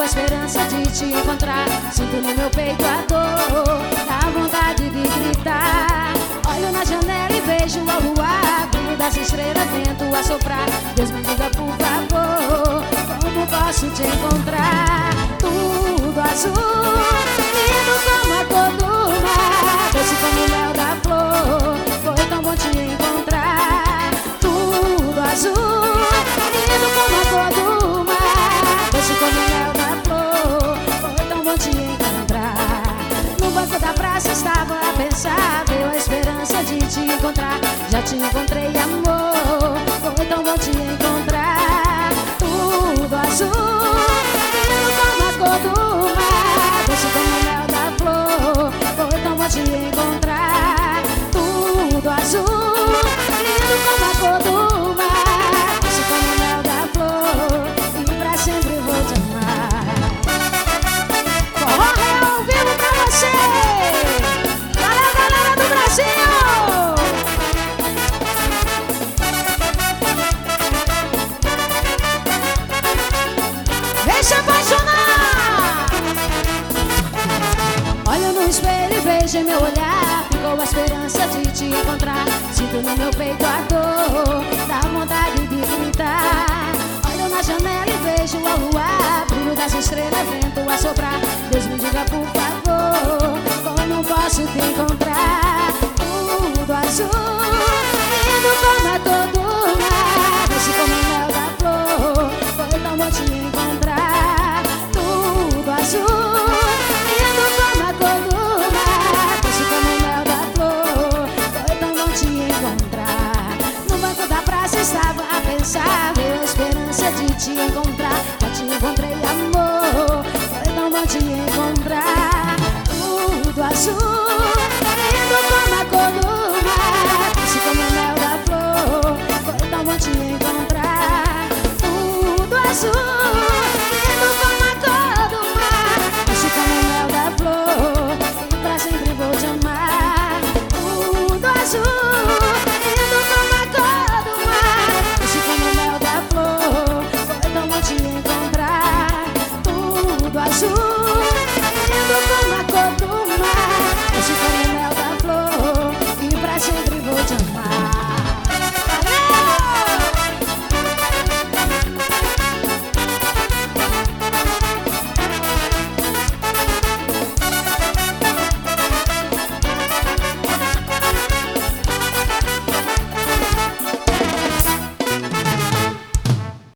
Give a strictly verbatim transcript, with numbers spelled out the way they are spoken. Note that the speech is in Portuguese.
a esperança de te encontrar. Sinto no meu peito a dor, dá vontade de gritar. Olho na janela e vejo a lua, brilho das estrelas, vento a soprar. Deus me diga por favor, como posso te encontrar? Tudo azul, lindo como a cor do mar, doce como o mel da flor, foi tão bom te encontrar. Tudo azul, lindo como a cor do mar, doce como o mel da flor, foi tão bom te encontrar. No banco da praça estava a pensar, veio a esperança de te encontrar. Já te encontrei, amor, foi tão bom te encontrar. Tudo azul, lindo como a cor do mar, doce como o mel da flor, foi tão bom te encontrar. Tudo azul, lindo como a cor do mar, doce como o mel da flor, e pra sempre vou te amar. Forró Real ao vivo pra você! Valeu, galera do Brasil! Vem se apaixonar! Olho no espelho e vejo em meu olhar, ficou a esperança de te encontrar. Sinto no meu peito a dor, dá vontade de gritar. Olho na janela e vejo a lua, brilho das estrelas, vento a soprar. Deus me diga por favor, como posso te encontrar? Tudo azul, lindo como a